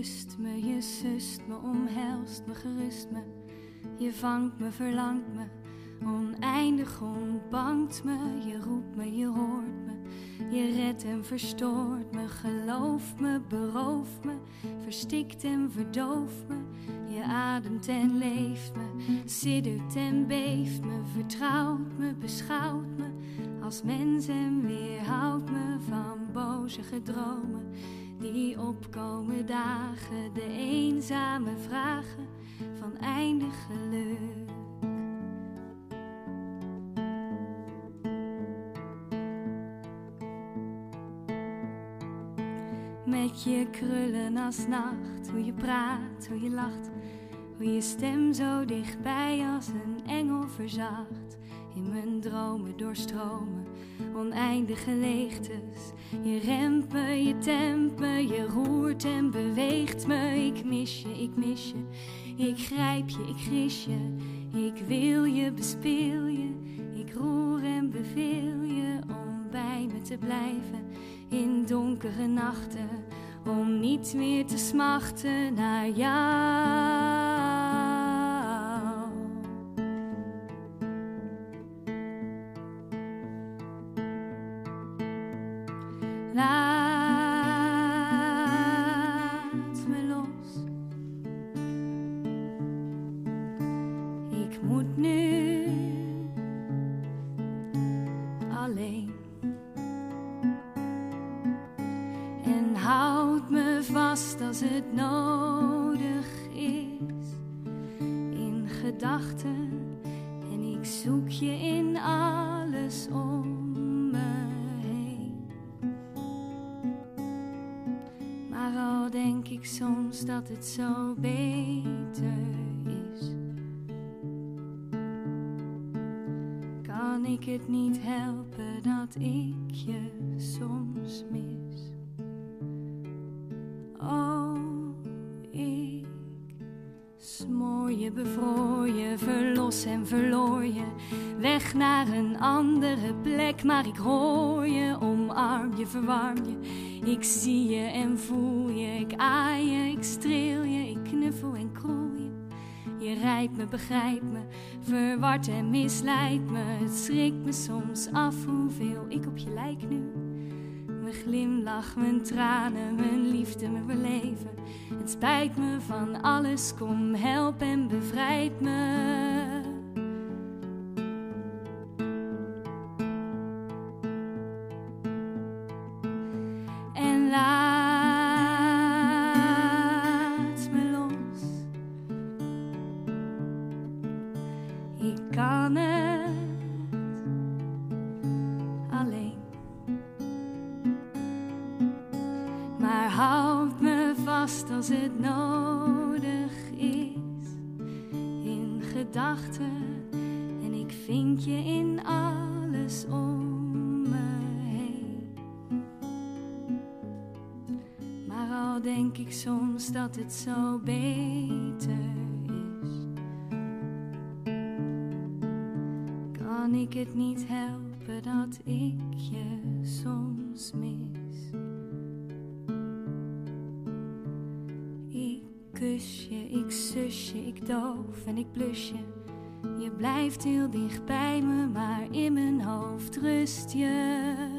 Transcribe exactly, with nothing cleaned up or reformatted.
kust me, je sust me, omhelst me, gerust me. Je vangt me, verlangt me, oneindig ontbangt me. Je roept me, je hoort me, je redt en verstoort me. Gelooft me, berooft me, verstikt en verdooft me. Je ademt en leeft me, siddert en beeft me. Vertrouwt me, beschouwt me als mens en weerhoudt me van boze gedromen die opkomen dagen, de eenzame vragen van eindig geluk. Met je krullen als nacht, hoe je praat, hoe je lacht, hoe je stem zo dichtbij als een engel verzacht. In mijn dromen doorstromen oneindige leegtes. Je remt me, je tempt me, je roert en beweegt me. Ik mis je, ik mis je, ik grijp je, ik gris je. Ik wil je, bespeel je, ik roer en beveel je om bij me te blijven in donkere nachten, om niet meer te smachten naar jou. Laat me los. Ik moet nu alleen. En houd me vast als het nodig is. In gedachten. En ik zoek je in alles om. Maar al denk ik soms dat het zo beter is, kan ik het niet helpen dat ik je soms mis. Oh, ik smoor je, bevroor je, verlos en verloor je, weg naar een andere plek, maar ik hoor je, omarm je, verwarm je. Ik zie je en voel je, ik aai je, ik streel je, ik knuffel en kroel je. Je rijdt me, begrijpt me, verward en misleidt me. Het schrikt me soms af hoeveel ik op je lijk nu. Mijn glimlach, mijn tranen, mijn liefde, mijn beleven. Het spijt me van alles, kom help en bevrijd me. Laat me los. Ik kan het alleen. Maar houd me vast als het nodig is. In gedachten. En ik vind je in alles om. Al denk ik soms dat het zo beter is, kan ik het niet helpen dat ik je soms mis. Ik kus je, ik sus je, ik doof en ik blus je. Je blijft heel dicht bij me, maar in mijn hoofd rust je.